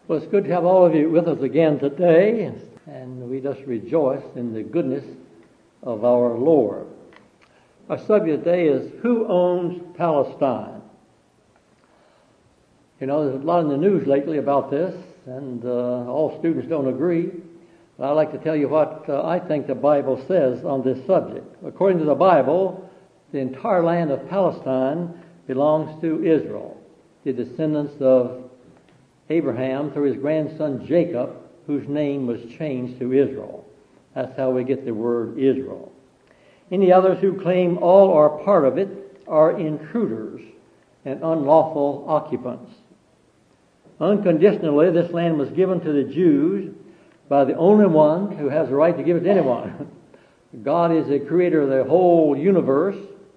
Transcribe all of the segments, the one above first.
Well, it's good to have all of you with us again today, and we just rejoice in the goodness of our Lord. Our subject today is, who owns Palestine? You know, there's a lot in the news lately about this, and all students don't agree. But I'd like to tell you what I think the Bible says on this subject. According to the Bible, the entire land of Palestine belongs to Israel, the descendants of Abraham through his grandson Jacob, whose name was changed to Israel. That's how we get the word Israel. Any others who claim all or part of it are intruders and unlawful occupants. Unconditionally, this land was given to the Jews by the only one who has the right to give it to anyone. God is the creator of the whole universe.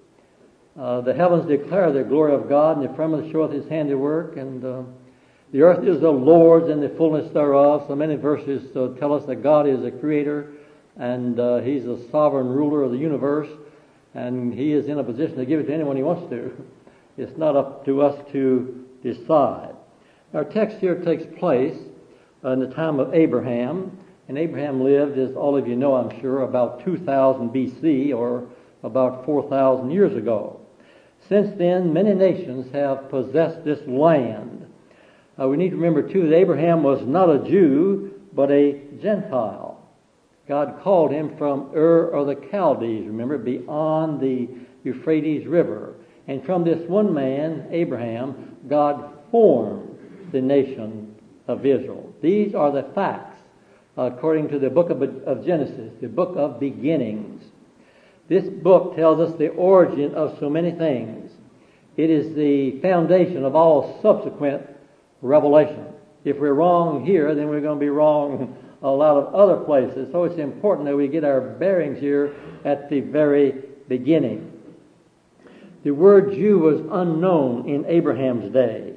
The heavens declare the glory of God, and the firmament showeth his handiwork, and the earth is the Lord's and the fullness thereof. So many verses tell us that God is the creator and he's the sovereign ruler of the universe, and he is in a position to give it to anyone he wants to. It's not up to us to decide. Our text here takes place in the time of Abraham, and Abraham lived, as all of you know, I'm sure, about 2000 BC, or about 4,000 years ago. Since then, many nations have possessed this land. We need to remember, too, that Abraham was not a Jew, but a Gentile. God called him from Ur of the Chaldees, remember, beyond the Euphrates River. And from this one man, Abraham, God formed the nation of Israel. These are the facts, according to the book of Genesis, the book of beginnings. This book tells us the origin of so many things. It is the foundation of all subsequent revelation. If we're wrong here, then we're going to be wrong a lot of other places. So it's important that we get our bearings here at the very beginning. The word Jew was unknown in Abraham's day.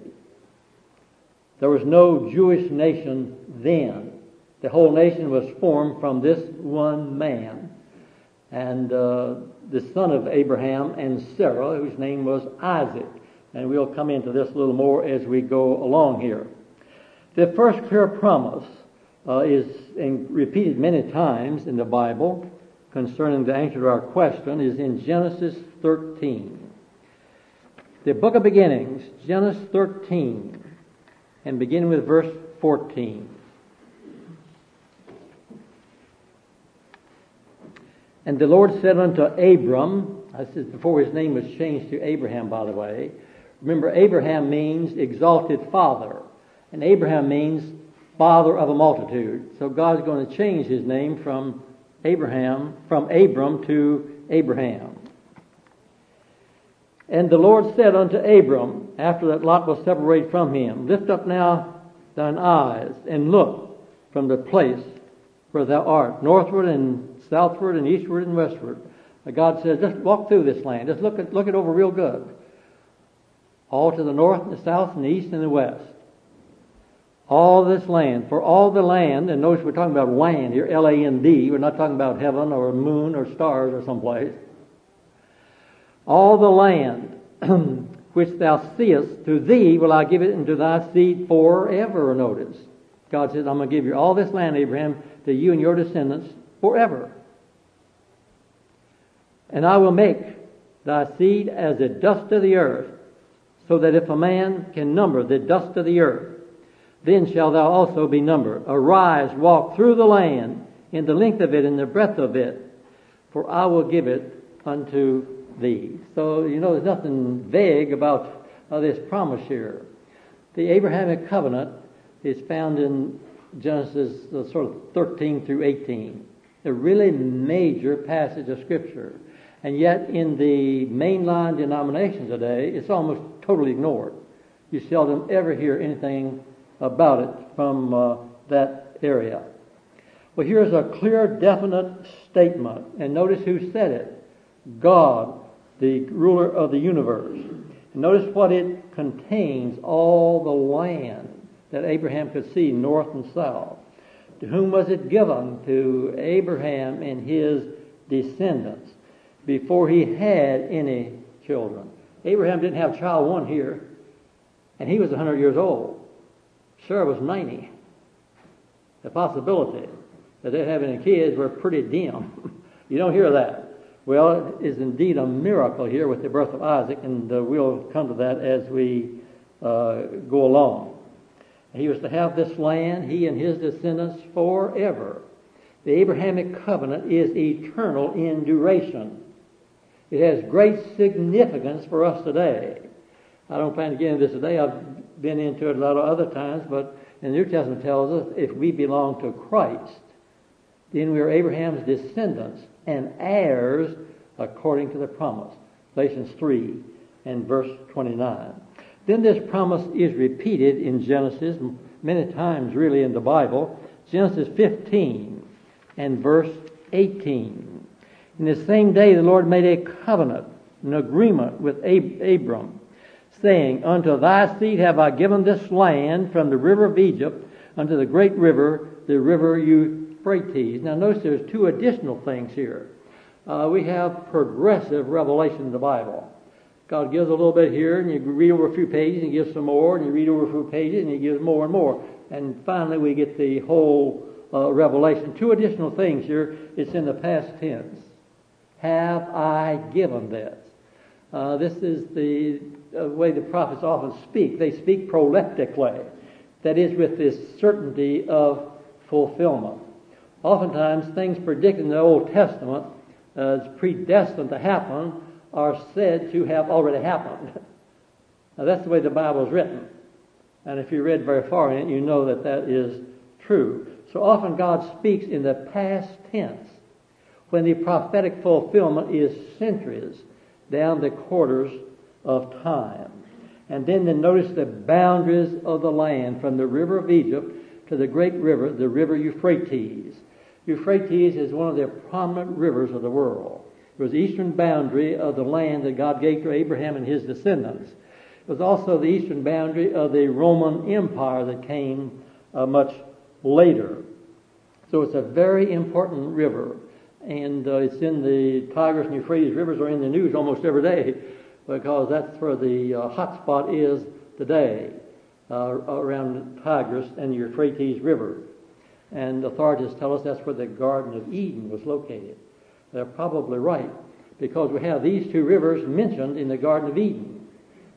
There was no Jewish nation then. The whole nation was formed from this one man, and the son of Abraham and Sarah, whose name was Isaac. And we'll come into this a little more as we go along here. The first clear promise is repeated many times in the Bible concerning the answer to our question is in Genesis 13. The book of beginnings, Genesis 13, and beginning with verse 14. And the Lord said unto Abram, this is before his name was changed to Abraham, by the way. Remember, Abraham means exalted father, and Abraham means father of a multitude. So God's going to change his name from Abram to Abraham. And the Lord said unto Abram, after that Lot was separated from him, lift up now thine eyes, and look from the place where thou art, northward and southward and eastward and westward. God says, just walk through this land. Just look it over real good. All to the north and the south and the east and the west. All this land. For all the land, and notice we're talking about land here, L-A-N-D. We're not talking about heaven or moon or stars or someplace. All the land which thou seest, to thee will I give it into thy seed forever, notice. God says, I'm going to give you all this land, Abraham, to you and your descendants forever. And I will make thy seed as the dust of the earth, so that if a man can number the dust of the earth, then shalt thou also be numbered. Arise, walk through the land, in the length of it and the breadth of it, for I will give it unto thee. So, you know, there's nothing vague about this promise here. The Abrahamic covenant is found in Genesis sort of 13 through 18. A really major passage of Scripture. And yet, in the mainline denominations today, it's almost totally ignored. You seldom ever hear anything about it from that area. Well, here's a clear, definite statement. And notice who said it. God, the ruler of the universe. And notice what it contains, all the land that Abraham could see, north and south. To whom was it given? To Abraham and his descendants, before he had any children. Abraham didn't have child one here, and he was 100 years old. Sarah was 90. The possibility that they'd have any kids were pretty dim. You don't hear that. Well, it is indeed a miracle here with the birth of Isaac, and we'll come to that as we go along. He was to have this land, he and his descendants, forever. The Abrahamic covenant is eternal in duration. It has great significance for us today. I don't plan to get into this today. I've been into it a lot of other times, but the New Testament tells us if we belong to Christ, then we are Abraham's descendants and heirs according to the promise. Galatians 3 and verse 29. Then this promise is repeated in Genesis many times really in the Bible. Genesis 15 and verse 18. In the same day the Lord made a covenant, an agreement with Abram, saying, Unto thy seed have I given this land from the river of Egypt unto the great river, the river Euphrates. Now notice there's two additional things here. We have progressive revelation in the Bible. God gives a little bit here, and you read over a few pages, and He gives some more, and you read over a few pages, and He gives more and more. And finally we get the whole revelation. Two additional things here. It's in the past tense. Have I given this? This is the way the prophets often speak. They speak proleptically. That is, with this certainty of fulfillment. Oftentimes, things predicted in the Old Testament as predestined to happen are said to have already happened. Now, that's the way the Bible is written. And if you read very far in it, you know that that is true. So often God speaks in the past tense when the prophetic fulfillment is centuries down the quarters of time. And then notice the boundaries of the land from the river of Egypt to the great river, the river Euphrates. Euphrates is one of the prominent rivers of the world. It was the eastern boundary of the land that God gave to Abraham and his descendants. It was also the eastern boundary of the Roman Empire that came much later. So it's a very important river. And it's in the Tigris and Euphrates rivers are in the news almost every day because that's where the hot spot is today around Tigris and the Euphrates River. And authorities tell us that's where the Garden of Eden was located. They're probably right because we have these two rivers mentioned in the Garden of Eden.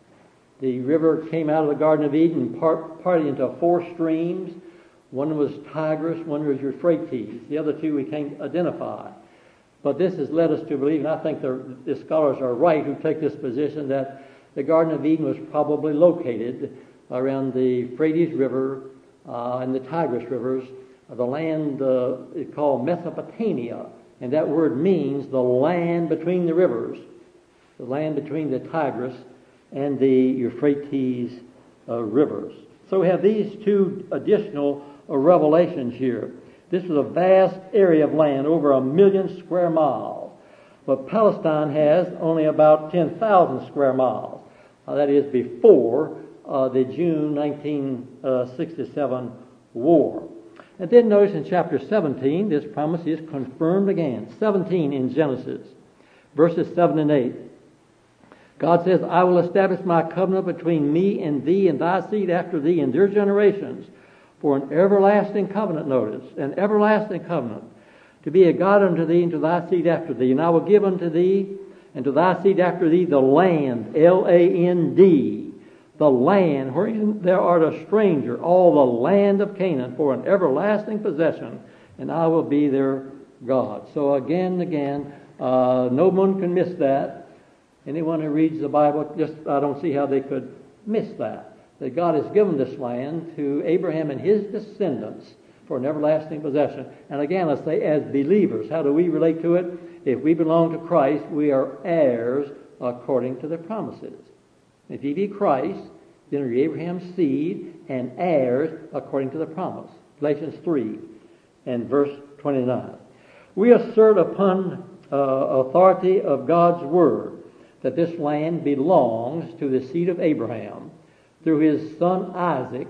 The river came out of the Garden of Eden partly into four streams. One was Tigris, one was Euphrates. The other two we can't identify. But this has led us to believe, and I think the scholars are right who take this position, that the Garden of Eden was probably located around the Euphrates River and the Tigris rivers. The land is called Mesopotamia, and that word means the land between the rivers, the land between the Tigris and the Euphrates rivers. So we have these two additional revelations here. This was a vast area of land, over 1 million square miles. But Palestine has only about 10,000 square miles. That is before the June 1967 war. And then notice in chapter 17, this promise is confirmed again. 17 in Genesis, verses 7 and 8. God says, I will establish my covenant between me and thee and thy seed after thee and their generations for an everlasting covenant, notice, an everlasting covenant, to be a God unto thee and to thy seed after thee. And I will give unto thee and to thy seed after thee the land, L-A-N-D, the land wherein thou art a stranger, all the land of Canaan, for an everlasting possession, and I will be their God. So again and again, no one can miss that. Anyone who reads the Bible, I don't see how they could miss that. That God has given this land to Abraham and his descendants for an everlasting possession. And again, let's say as believers, how do we relate to it? If we belong to Christ, we are heirs according to the promises. If ye be Christ, then are ye Abraham's seed and heirs according to the promise. Galatians 3 and verse 29. We assert upon authority of God's word that this land belongs to the seed of Abraham through his son Isaac,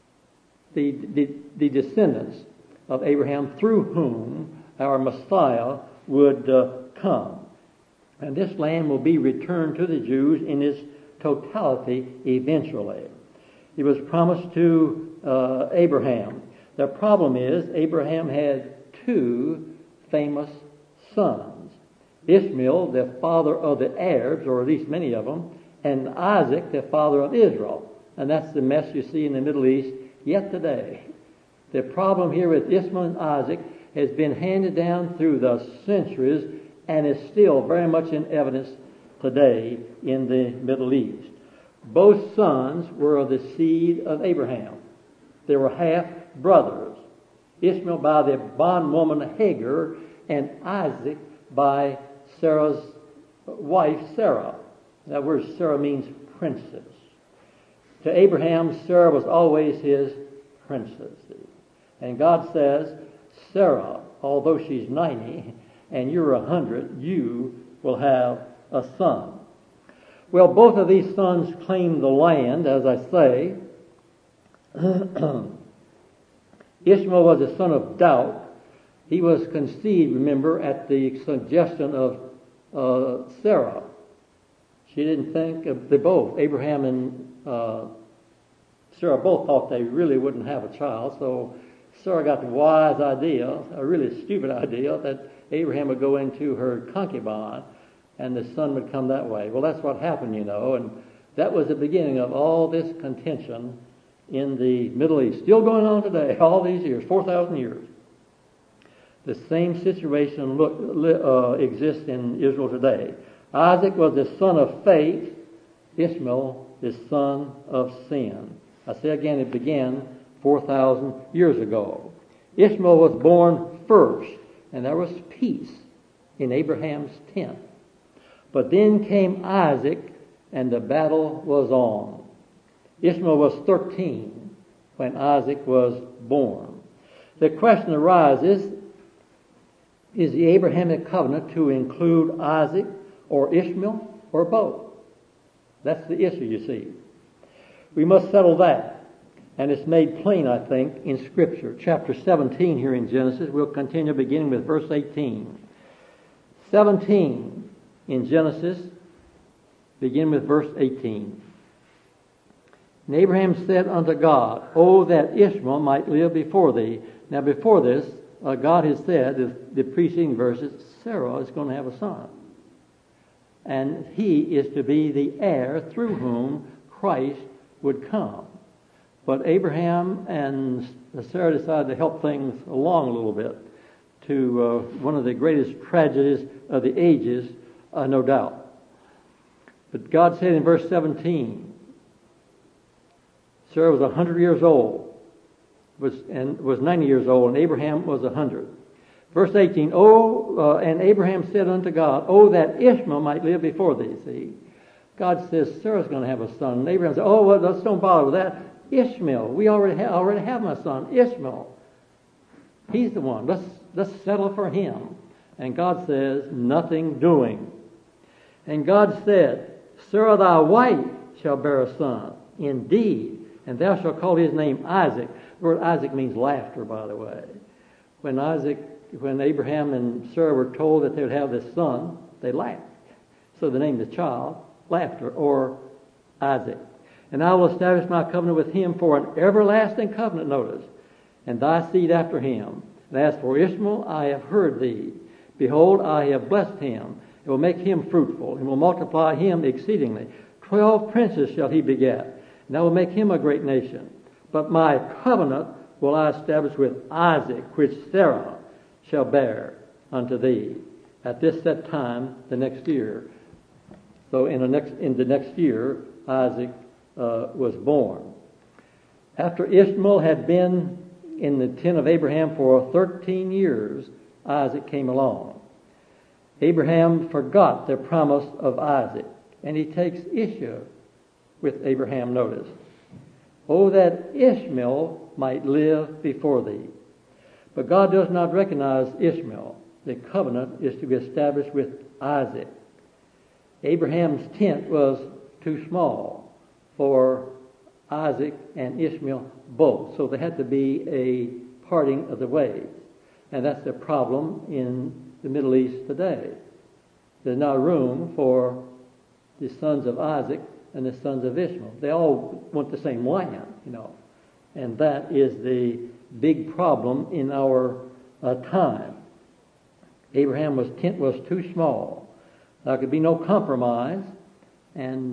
the descendants of Abraham through whom our Messiah would come. And this land will be returned to the Jews in its totality eventually. It was promised to Abraham. The problem is Abraham had two famous sons. Ishmael, the father of the Arabs, or at least many of them, and Isaac, the father of Israel. And that's the mess you see in the Middle East yet today. The problem here with Ishmael and Isaac has been handed down through the centuries and is still very much in evidence today in the Middle East. Both sons were of the seed of Abraham. They were half brothers. Ishmael by the bondwoman Hagar, and Isaac by Sarah's wife Sarah. That word Sarah means princess. To Abraham, Sarah was always his princess. And God says, Sarah, although she's 90 and you're 100, you will have a son. Well, both of these sons claimed the land, as I say. Ishmael was a son of doubt. He was conceived, remember, at the suggestion of Sarah. She didn't think of, they both, Abraham and Sarah both thought they really wouldn't have a child, so Sarah got the wise idea, a really stupid idea, that Abraham would go into her concubine and the son would come that way. Well, that's what happened, you know, and that was the beginning of all this contention in the Middle East. Still going on today, all these years, 4,000 years. The same situation exists in Israel today. Isaac was the son of faith. Ishmael is son of sin. I say again, it began 4,000 years ago. Ishmael was born first, and there was peace in Abraham's tent. But then came Isaac, and the battle was on. Ishmael was 13 when Isaac was born. The question arises, is the Abrahamic covenant to include Isaac or Ishmael or both? That's the issue, you see. We must settle that. And it's made plain, I think, in Scripture. Chapter 17 here in Genesis. We'll continue beginning with verse 18. 17 in Genesis, begin with verse 18. And Abraham said unto God, O that Ishmael might live before thee. Now before this, God has said, the preceding verses, Sarah is going to have a son. And he is to be the heir through whom Christ would come. But Abraham and Sarah decided to help things along a little bit to one of the greatest tragedies of the ages, no doubt. But God said in verse 17, Sarah was 100 years old, was 90 years old, and Abraham was 100. Verse 18, and Abraham said unto God, O that Ishmael might live before thee. See, God says Sarah's going to have a son. And Abraham said, oh, well, let's don't bother with that. Ishmael, we already have my son, Ishmael. He's the one. Let's settle for him. And God says, nothing doing. And God said, Sarah thy wife shall bear a son, indeed, and thou shalt call his name Isaac. The word Isaac means laughter, by the way. When Abraham and Sarah were told that they would have this son, they laughed. So the name of the child, Laughter, or Isaac. And I will establish my covenant with him for an everlasting covenant, notice, and thy seed after him. And as for Ishmael, I have heard thee. Behold, I have blessed him, and will make him fruitful, and will multiply him exceedingly. 12 princes shall he beget, and I will make him a great nation. But my covenant will I establish with Isaac, which Sarah shall bear unto thee. At this set time, the next year. So in the next year, Isaac was born. After Ishmael had been in the tent of Abraham for 13 years, Isaac came along. Abraham forgot the promise of Isaac, and he takes issue with Abraham, notice. Oh, that Ishmael might live before thee. But God does not recognize Ishmael. The covenant is to be established with Isaac. Abraham's tent was too small for Isaac and Ishmael both, so there had to be a parting of the ways. And that's the problem in the Middle East today. There's not room for the sons of Isaac and the sons of Ishmael. They all want the same land, and that is the big problem in our time. Abraham's tent was too small. There could be no compromise, and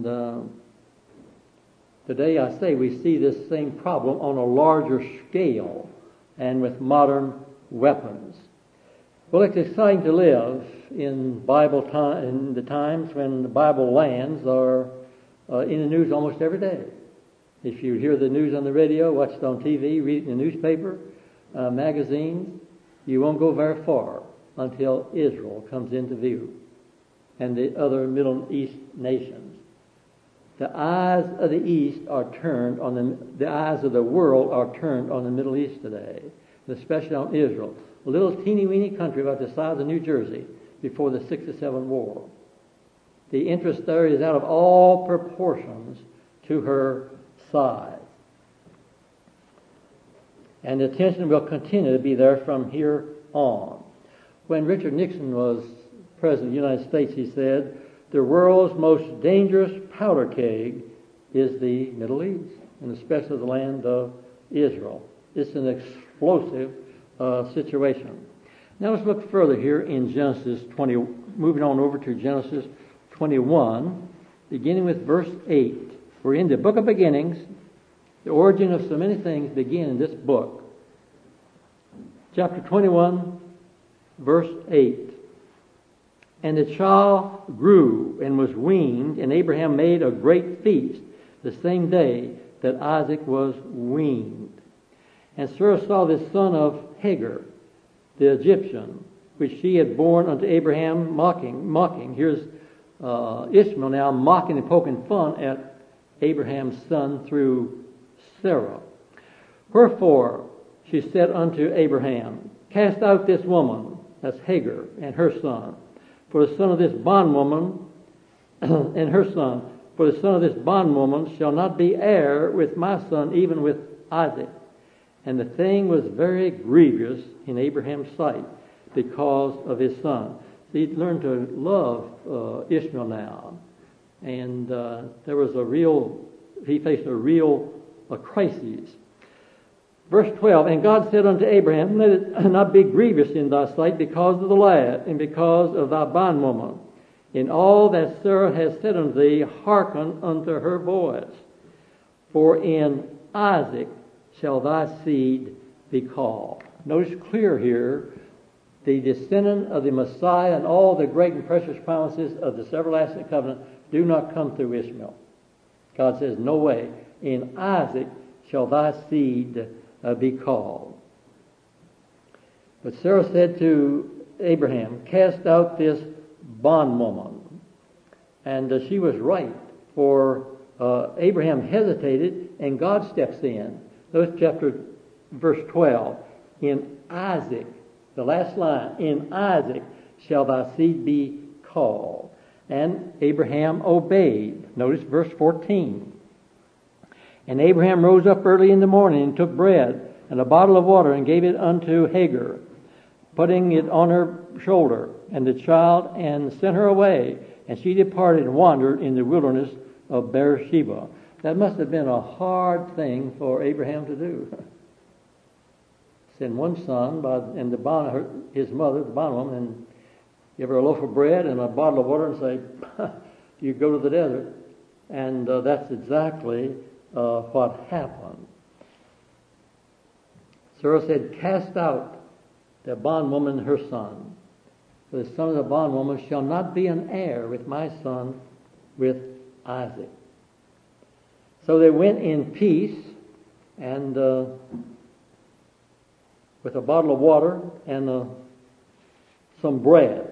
today I say we see this same problem on a larger scale and with modern weapons. Well, it's exciting to live in Bible time, in the times when the Bible lands are in the news almost every day. If you hear the news on the radio, watch it on TV, read it in the newspaper, magazines, you won't go very far until Israel comes into view and the other Middle East nations. The eyes of the East are turned on the eyes of the world are turned on the Middle East today, especially on Israel. A little teeny-weeny country about the size of New Jersey before the 67 war. The interest there is out of all proportions to her size. And the attention will continue to be there from here on. When Richard Nixon was President of the United States, he said, the world's most dangerous powder keg is the Middle East, and especially the land of Israel. It's an explosive situation. Now let's look further here in Genesis 20, moving on over to Genesis 21, beginning with verse 8. We're in the book of beginnings. The origin of so many things begin in this book. Chapter 21, verse 8. And the child grew and was weaned, and Abraham made a great feast the same day that Isaac was weaned. And Sarah saw this son of Hagar, the Egyptian, which she had borne unto Abraham, mocking. Here's Ishmael now mocking and poking fun at Abraham's son through Sarah. Wherefore she said unto Abraham, cast out this woman, that's Hagar, and her son, for the son of this bondwoman and her son, for the son of this bondwoman shall not be heir with my son, even with Isaac. And the thing was very grievous in Abraham's sight because of his son. So he'd learned to love Ishmael now. And he faced a real crisis. Verse 12, and God said unto Abraham, let it not be grievous in thy sight because of the lad, and because of thy bondwoman. In all that Sarah has said unto thee, hearken unto her voice. For in Isaac shall thy seed be called. Notice clear here, the descendant of the Messiah and all the great and precious promises of this everlasting covenant do not come through Ishmael. God says, no way. In Isaac shall thy seed be called. But Sarah said to Abraham, cast out this bondwoman. And she was right, for Abraham hesitated and God steps in. Notice verse 12. In Isaac, the last line, in Isaac shall thy seed be called. And Abraham obeyed. Notice verse 14. And Abraham rose up early in the morning and took bread and a bottle of water and gave it unto Hagar, putting it on her shoulder, and the child, and sent her away. And she departed and wandered in the wilderness of Beersheba. That must have been a hard thing for Abraham to do. Send one son his mother, the bondwoman, and give her a loaf of bread and a bottle of water and say, you go to the desert. And that's exactly what happened. Sarah said, cast out the bondwoman and her son. For the son of the bondwoman shall not be an heir with my son, with Isaac. So they went in peace, and with a bottle of water and some bread,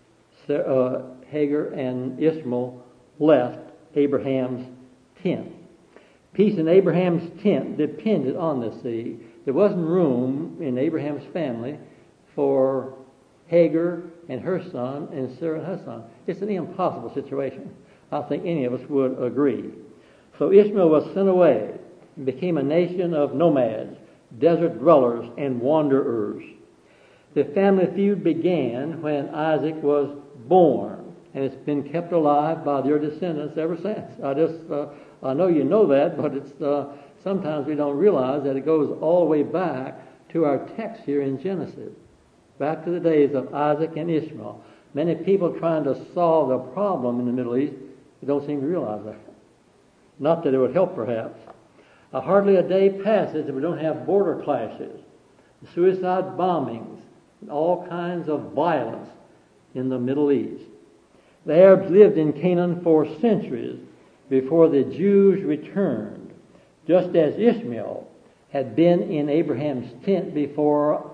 Hagar and Ishmael left Abraham's tent. Peace in Abraham's tent depended on the sea. There wasn't room in Abraham's family for Hagar and her son and Sarah and her son. It's an impossible situation. I think any of us would agree. So Ishmael was sent away and became a nation of nomads, desert dwellers, and wanderers. The family feud began when Isaac was born. and it's been kept alive by their descendants ever since. I know you know that, but it's sometimes we don't realize that it goes all the way back to our text here in Genesis, back to the days of Isaac and Ishmael. Many people trying to solve the problem in the Middle East, they don't seem to realize that. Not that it would help, perhaps. Hardly a day passes that we don't have border clashes, suicide bombings, and all kinds of violence in the Middle East. The Arabs lived in Canaan for centuries before the Jews returned, just as Ishmael had been in Abraham's tent before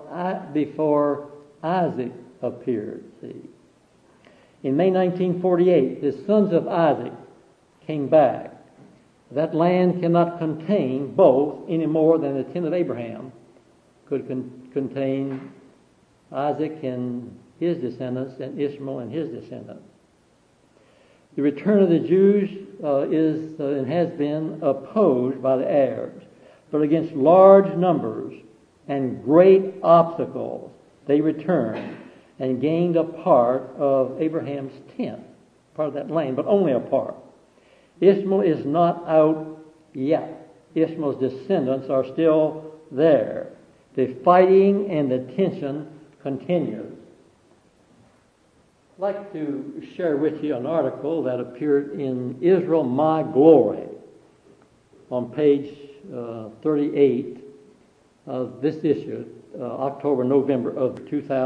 Isaac appeared. See, in May 1948, the sons of Isaac came back. That land cannot contain both any more than the tent of Abraham could contain Isaac and his descendants and Ishmael and his descendants. The return of the Jews is and has been opposed by the Arabs, but against large numbers and great obstacles, they returned and gained a part of Abraham's tent, part of that land, but only a part. Ishmael is not out yet. Ishmael's descendants are still there. The fighting and the tension continues. I'd like to share with you an article that appeared in Israel My Glory on page 38 of this issue, October-November of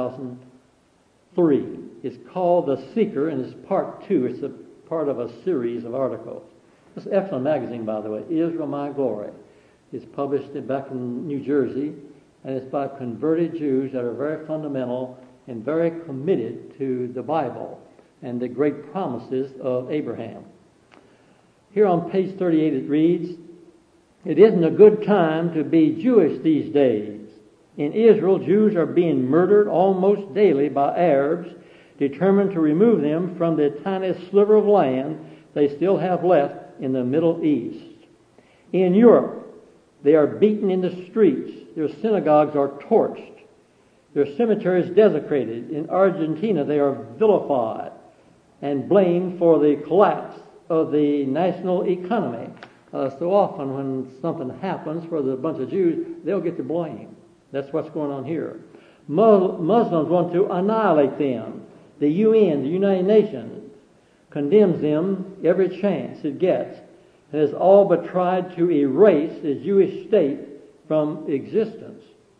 2003. It's called The Seeker, and it's part 2. It's a part of a series of articles. It's an excellent magazine, by the way, Israel My Glory. It's published back in New Jersey, and it's by converted Jews that are very fundamental and very committed to the Bible and the great promises of Abraham. Here on page 38 it reads, "It isn't a good time to be Jewish these days. In Israel, Jews are being murdered almost daily by Arabs determined to remove them from the tiny sliver of land they still have left in the Middle East. In Europe, they are beaten in the streets. Their synagogues are torched. Their cemeteries desecrated. In Argentina, they are vilified and blamed for the collapse of the national economy." So often when something happens for the bunch of Jews, they'll get the blame. That's what's going on here. Muslims want to annihilate them. The UN, the United Nations, condemns them every chance it gets, and has all but tried to erase the Jewish state from existence.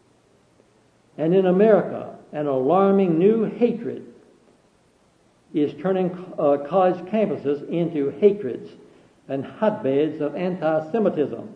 And in America, an alarming new hatred is turning college campuses into hatreds and hotbeds of anti-Semitism.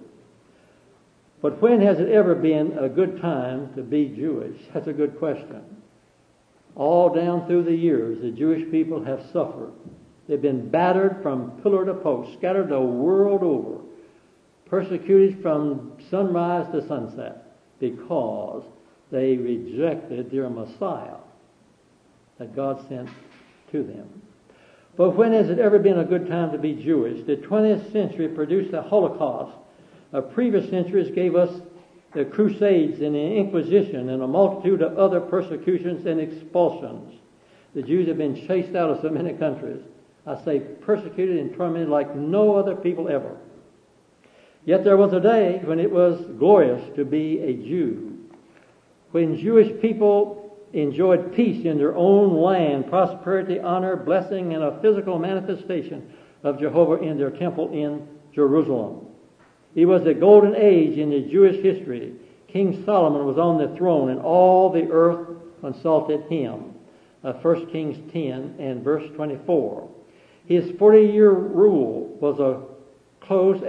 But when has it ever been a good time to be Jewish? That's a good question. All down through the years, the Jewish people have suffered. They've been battered from pillar to post, scattered the world over, persecuted from sunrise to sunset, because they rejected their Messiah that God sent to them. But when has it ever been a good time to be Jewish? The 20th century produced the Holocaust. Previous centuries gave us the Crusades and the Inquisition and a multitude of other persecutions and expulsions. The Jews have been chased out of so many countries. I say persecuted and tormented like no other people ever. Yet there was a day when it was glorious to be a Jew. When Jewish people enjoyed peace in their own land, prosperity, honor, blessing, and a physical manifestation of Jehovah in their temple in Jerusalem. It was a golden age in the Jewish history. King Solomon was on the throne, and all the earth consulted him. 1 Kings 10 and verse 24. His 40-year rule was as close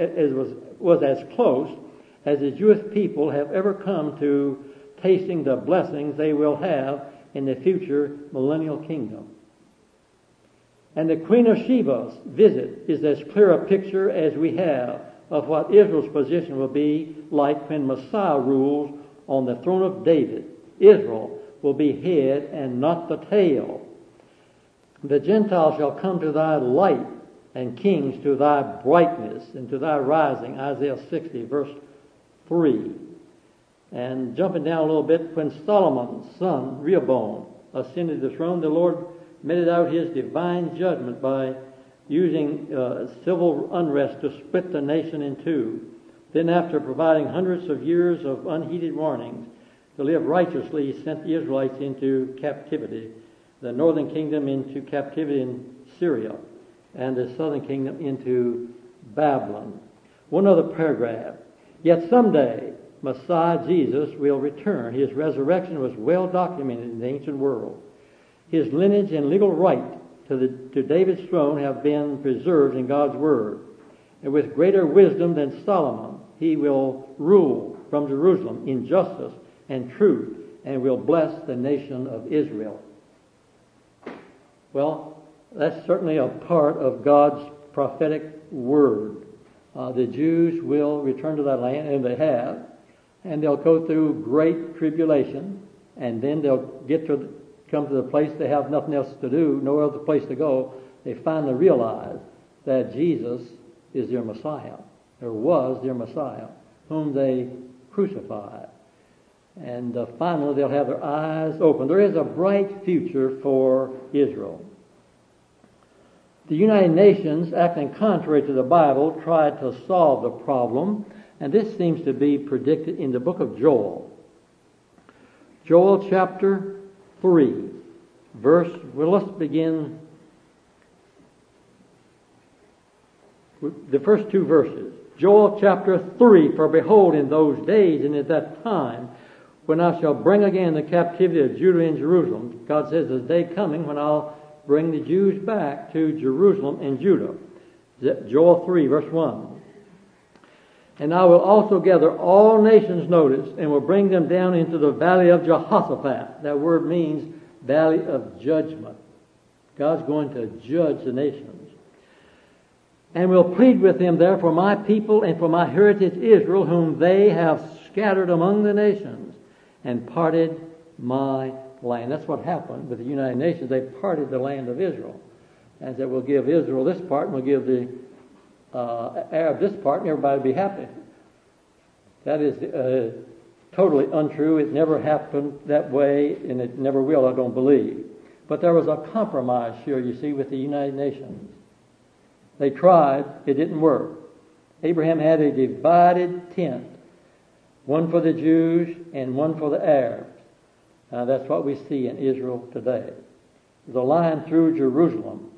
as the Jewish people have ever come to tasting the blessings they will have in the future millennial kingdom. And the Queen of Sheba's visit is as clear a picture as we have of what Israel's position will be like when Messiah rules on the throne of David. Israel will be head and not the tail. The Gentiles shall come to thy light, and kings to thy brightness, and to thy rising. Isaiah 60, verse 3. And jumping down a little bit, when Solomon's son Rehoboam ascended the throne, the Lord meted out his divine judgment by using civil unrest to split the nation in two. Then, after providing hundreds of years of unheeded warnings to live righteously, he sent the Israelites into captivity, the northern kingdom into captivity in Syria, and the southern kingdom into Babylon. One other paragraph. Yet someday, Messiah Jesus will return. His resurrection was well documented in the ancient world. His lineage and legal right to David's throne have been preserved in God's Word. And with greater wisdom than Solomon, he will rule from Jerusalem in justice and truth, and will bless the nation of Israel. Well, that's certainly a part of God's prophetic word. The Jews will return to that land, and they have, and they'll go through great tribulation, and then they'll come to the place they have nothing else to do, no other place to go. They finally realize that Jesus is their Messiah, or was their Messiah, whom they crucified. And finally they'll have their eyes open. There is a bright future for Israel. The United Nations, acting contrary to the Bible, tried to solve the problem, and this seems to be predicted in the book of Joel. Joel chapter 3, let's begin with the first two verses. Joel chapter 3, for behold, in those days and at that time, when I shall bring again the captivity of Judah and Jerusalem. God says there's a day coming when I'll bring the Jews back to Jerusalem and Judah. Joel 3, verse 1. And I will also gather all nations, notice, and will bring them down into the valley of Jehoshaphat. That word means valley of judgment. God's going to judge the nations. And will plead with them there for my people and for my heritage Israel, whom they have scattered among the nations, and parted my land. That's what happened with the United Nations. They parted the land of Israel. And said, we'll give Israel this part, and we'll give the Arab this part, and everybody will be happy. That is totally untrue. It never happened that way, and it never will, I don't believe. But there was a compromise here, you see, with the United Nations. They tried. It didn't work. Abraham had a divided tent, one for the Jews and one for the Arabs. That's what we see in Israel today. The line through Jerusalem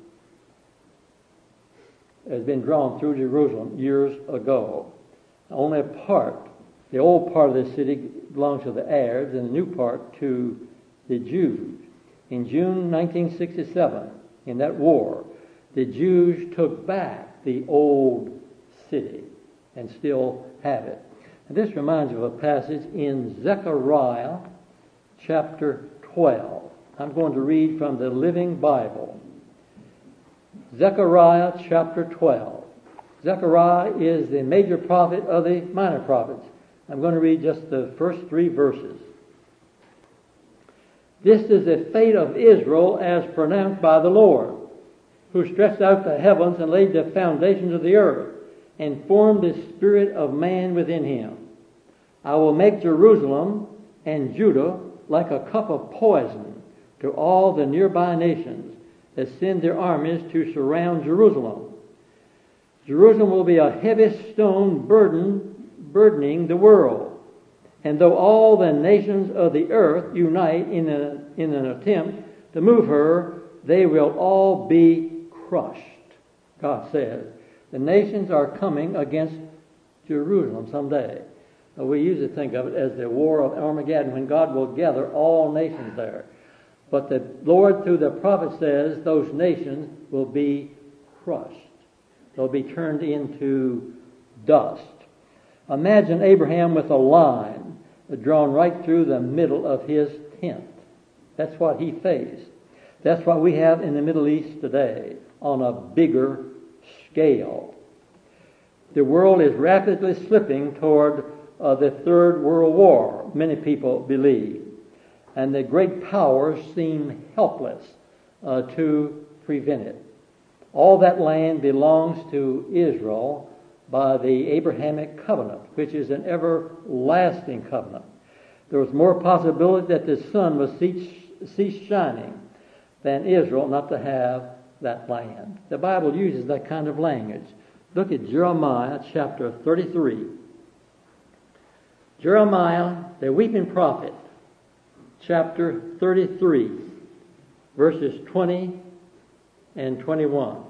has been drawn through Jerusalem years ago. Only a part, the old part of the city, belongs to the Arabs, and the new part to the Jews. In June 1967, in that war, the Jews took back the old city and still have it. And this reminds me of a passage in Zechariah chapter 12. I'm going to read from the Living Bible. Zechariah chapter 12. Zechariah is the major prophet of the minor prophets. I'm going to read just the first 3 verses. This is the fate of Israel as pronounced by the Lord, who stretched out the heavens and laid the foundations of the earth, and formed the spirit of man within him. I will make Jerusalem and Judah like a cup of poison to all the nearby nations that send their armies to surround Jerusalem. Jerusalem will be a heavy stone burdening the world. And though all the nations of the earth unite in an attempt to move her, they will all be crushed. God says the nations are coming against Jerusalem someday. We usually think of it as the war of Armageddon, when God will gather all nations there. But the Lord, through the prophet, says those nations will be crushed. They'll be turned into dust. Imagine Abraham with a line drawn right through the middle of his tent. That's what he faced. That's what we have in the Middle East today on a bigger scale. The world is rapidly slipping toward the Third World War, many people believe. And the great powers seem helpless to prevent it. All that land belongs to Israel by the Abrahamic covenant, which is an everlasting covenant. There was more possibility that the sun would cease shining than Israel not to have that land. The Bible uses that kind of language. Look at Jeremiah chapter 33. Jeremiah, the weeping prophet, chapter 33, verses 20 and 21.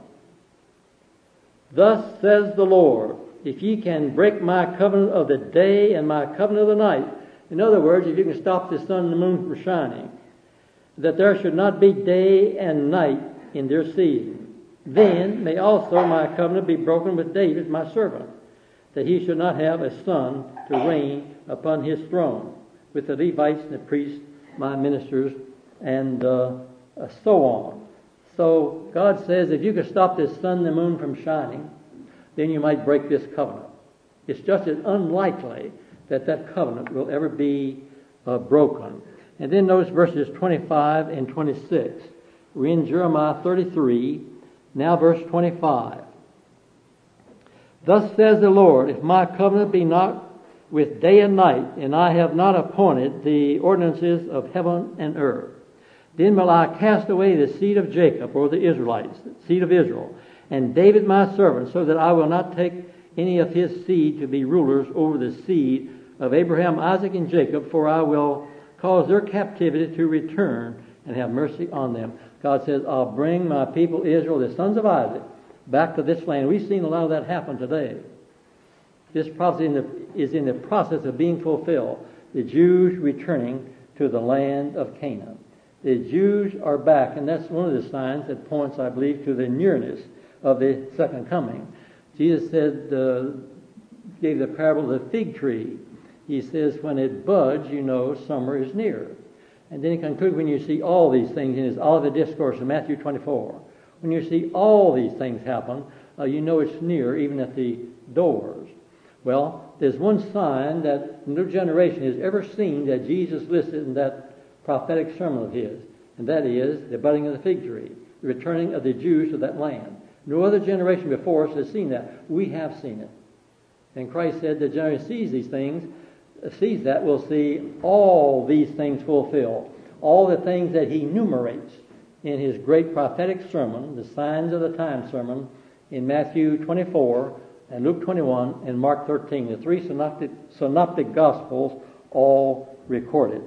Thus says the Lord, if ye can break my covenant of the day and my covenant of the night. In other words, if you can stop the sun and the moon from shining, that there should not be day and night in their season. Then may also my covenant be broken with David my servant, that he should not have a son to reign upon his throne, with the Levites and the priests, my ministers, and so on. So God says, if you could stop this sun and the moon from shining, then you might break this covenant. It's just as unlikely that that covenant will ever be broken. And then notice verses 25 and 26. We're in Jeremiah 33, now verse 25. Thus says the Lord, if my covenant be not with day and night, and I have not appointed the ordinances of heaven and earth, then will I cast away the seed of Jacob, or the Israelites, the seed of Israel, and David my servant, so that I will not take any of his seed to be rulers over the seed of Abraham, Isaac, and Jacob, for I will cause their captivity to return and have mercy on them. God says, I'll bring my people Israel, the sons of Isaac, back to this land. We've seen a lot of that happen today. This prophecy is in the process of being fulfilled. The Jews returning to the land of Canaan. The Jews are back, and that's one of the signs that points, I believe, to the nearness of the second coming. Jesus said, gave the parable of the fig tree. He says, when it buds, you know summer is near. And then he concludes, when you see all these things in his Olivet Discourse in Matthew 24, when you see all these things happen, you know it's near, even at the doors. Well, there's one sign that no generation has ever seen that Jesus listed in that prophetic sermon of his, and that is the budding of the fig tree, the returning of the Jews to that land. No other generation before us has seen that. We have seen it. And Christ said the generation sees these things, sees that, will see all these things fulfilled. All the things that he enumerates in his great prophetic sermon, the signs of the time sermon, in Matthew 24 and Luke 21 and Mark 13, the three synoptic gospels all recorded.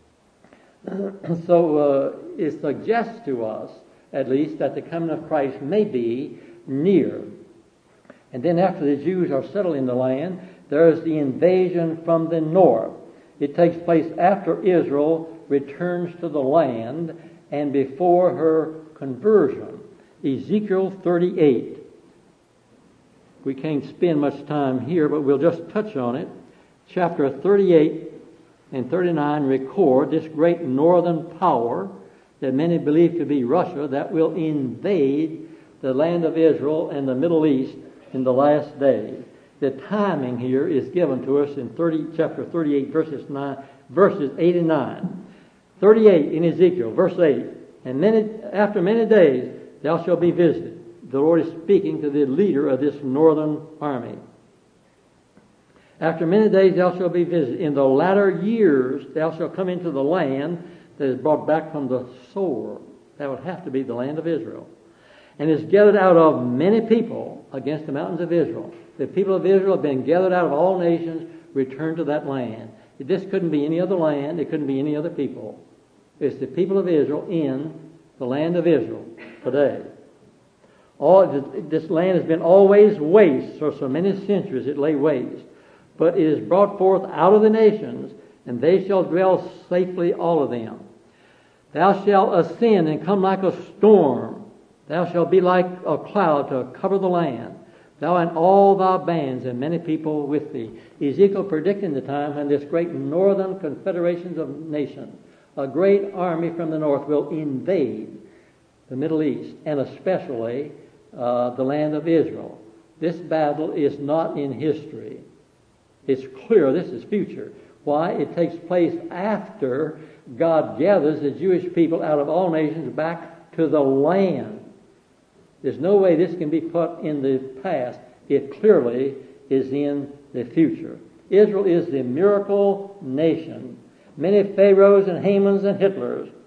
So it suggests to us, at least, that the coming of Christ may be near. And then after the Jews are settled in the land, there is the invasion from the north. It takes place after Israel returns to the land and before her conversion. Ezekiel 38. We can't spend much time here, but we'll just touch on it. Chapter 38 and 39 record this great northern power that many believe to be Russia that will invade the land of Israel and the Middle East in the last days. The timing here is given to us in chapter 38, verses 8 and 9. 38 in Ezekiel, verse 8. And after many days thou shalt be visited. The Lord is speaking to the leader of this northern army. After many days thou shalt be visited. In the latter years thou shalt come into the land that is brought back from the sword. That would have to be the land of Israel. And is gathered out of many people against the mountains of Israel. The people of Israel have been gathered out of all nations, returned to that land. This couldn't be any other land. It couldn't be any other people. It's the people of Israel in the land of Israel today. This land has been always waste, for so many centuries it lay waste. But it is brought forth out of the nations, and they shall dwell safely, all of them. Thou shalt ascend and come like a storm. Thou shalt be like a cloud to cover the land. Thou and all thy bands and many people with thee. Ezekiel predicting the time when this great northern confederations of nations, a great army from the north, will invade the Middle East, and especially the land of Israel. This battle is not in history. It's clear this is future. Why? It takes place after God gathers the Jewish people out of all nations back to the land. There's no way this can be put in the past. It clearly is in the future. Israel is the miracle nation. Many Pharaohs and Hamans and Hitlers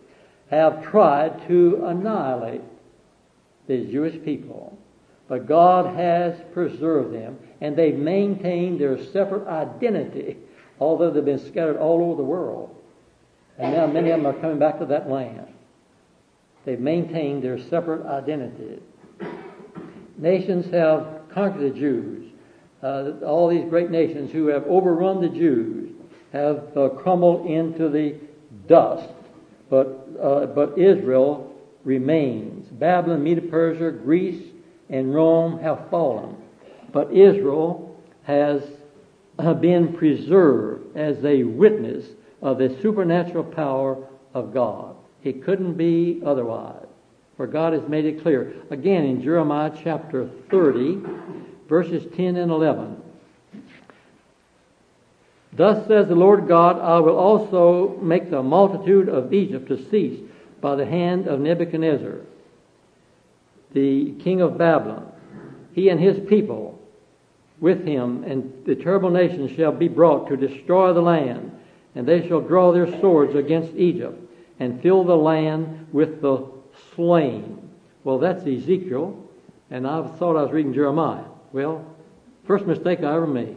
have tried to annihilate the Jewish people. But God has preserved them, and they've maintained their separate identity, although they've been scattered all over the world. And now many of them are coming back to that land. They've maintained their separate identity. Nations have conquered the Jews. All these great nations who have overrun the Jews have crumbled into the dust. But Israel remains. Babylon, Medo-Persia, Greece, and Rome have fallen. But Israel has been preserved as a witness of the supernatural power of God. It couldn't be otherwise, for God has made it clear. Again, in Jeremiah chapter 30, verses 10 and 11. Thus says the Lord God, I will also make the multitude of Egypt to cease by the hand of Nebuchadnezzar, the king of Babylon. He and his people with him, and the terrible nations shall be brought to destroy the land, and they shall draw their swords against Egypt, and fill the land with the slain. Well, that's Ezekiel, and I thought I was reading Jeremiah. Well, first mistake I ever made.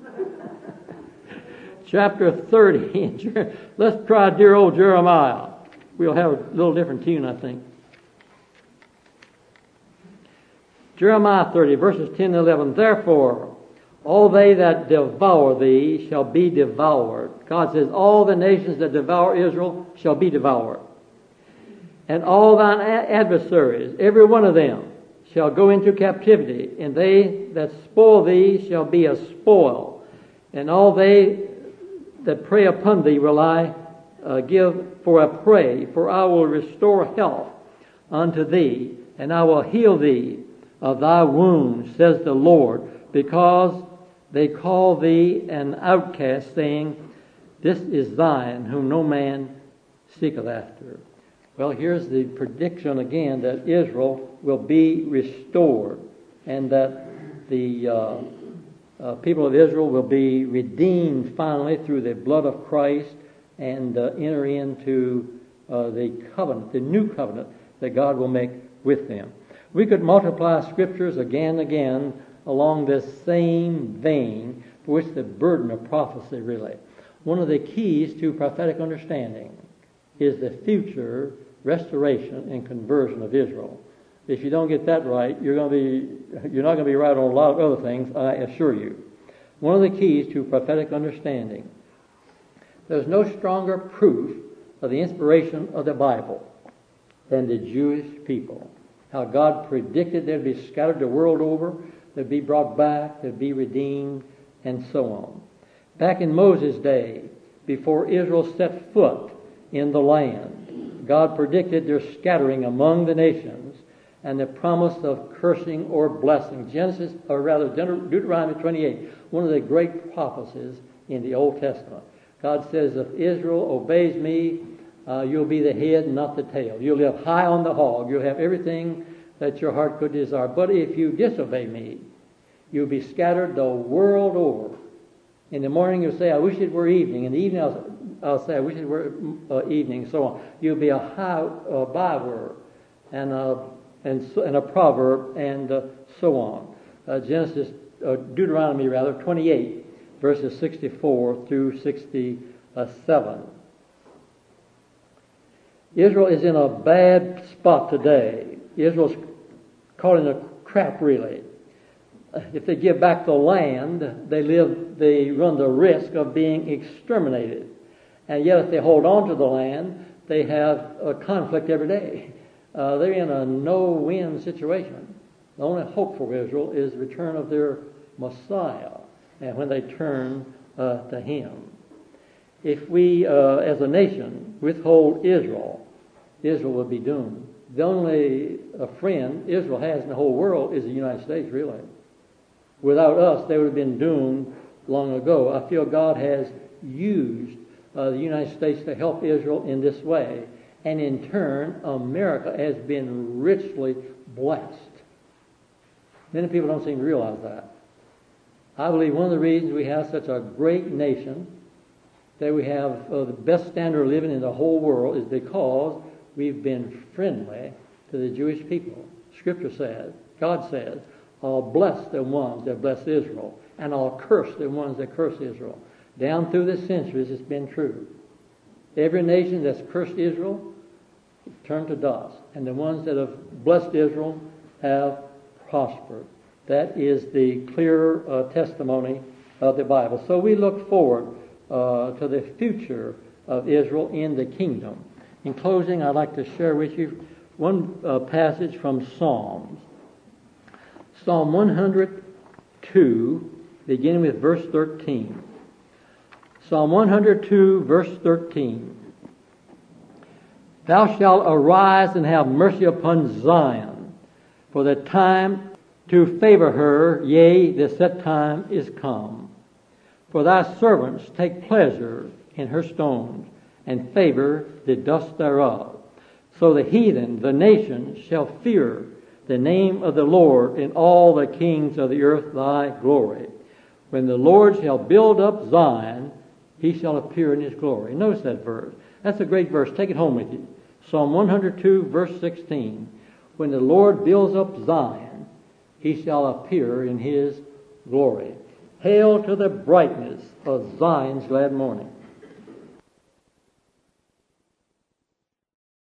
Chapter 30. Let's try dear old Jeremiah. We'll have a little different tune, I think. Jeremiah 30, verses 10 and 11. Therefore, all they that devour thee shall be devoured. God says, all the nations that devour Israel shall be devoured. And all thine adversaries, every one of them, shall go into captivity. And they that spoil thee shall be a spoil. And all they that prey upon thee will I give for a prey. For I will restore health unto thee, and I will heal thee of thy wounds, says the Lord, because they call thee an outcast, saying, this is thine, whom no man seeketh after. Well, here's the prediction again that Israel will be restored, and that the people of Israel will be redeemed finally through the blood of Christ and enter into the covenant, the new covenant that God will make with them. We could multiply scriptures again and again along this same vein for which the burden of prophecy really. One of the keys to prophetic understanding is the future restoration and conversion of Israel. If you don't get that right, you're not going to be right on a lot of other things, I assure you. One of the keys to prophetic understanding. There's no stronger proof of the inspiration of the Bible than the Jewish people. How God predicted they'd be scattered the world over, they'd be brought back, they'd be redeemed, and so on. Back in Moses' day, before Israel set foot in the land, God predicted their scattering among the nations and the promise of cursing or blessing. Deuteronomy 28, one of the great prophecies in the Old Testament. God says, if Israel obeys me, you'll be the head, not the tail. You'll live high on the hog. You'll have everything that your heart could desire. But if you disobey me, you'll be scattered the world over. In the morning you'll say, I wish it were evening. In the evening I'll say, I wish it were evening, so on. You'll be a high byword and a proverb and so on. Deuteronomy 28, verses 64 through 67. Israel is in a bad spot today. Israel's caught in a trap, really. If they give back the land, they run the risk of being exterminated. And yet if they hold on to the land, they have a conflict every day. They're in a no-win situation. The only hope for Israel is the return of their Messiah, and when they turn to Him. If we, as a nation, withhold Israel, Israel will be doomed. The only friend Israel has in the whole world is the United States, really. Without us, they would have been doomed long ago. I feel God has used the United States to help Israel in this way. And in turn, America has been richly blessed. Many people don't seem to realize that. I believe one of the reasons we have such a great nation, that we have the best standard of living in the whole world, is because we've been friendly to the Jewish people. Scripture says, God says, I'll bless the ones that bless Israel, and I'll curse the ones that curse Israel. Down through the centuries, it's been true. Every nation that's cursed Israel turned to dust, and the ones that have blessed Israel have prospered. That is the clear testimony of the Bible. So we look forward to the future of Israel in the kingdom. In closing, I'd like to share with you one passage from Psalms. Psalm 102, beginning with verse 13. Psalm 102, verse 13. Thou shalt arise and have mercy upon Zion, for the time to favor her, yea, the set time is come. For thy servants take pleasure in her stones, and favor the dust thereof. So the heathen, the nations, shall fear the name of the Lord, and all the kings of the earth thy glory. When the Lord shall build up Zion, he shall appear in his glory. Notice that verse. That's a great verse. Take it home with you. Psalm 102, verse 16. When the Lord builds up Zion, he shall appear in his glory. Hail to the brightness of Zion's glad morning.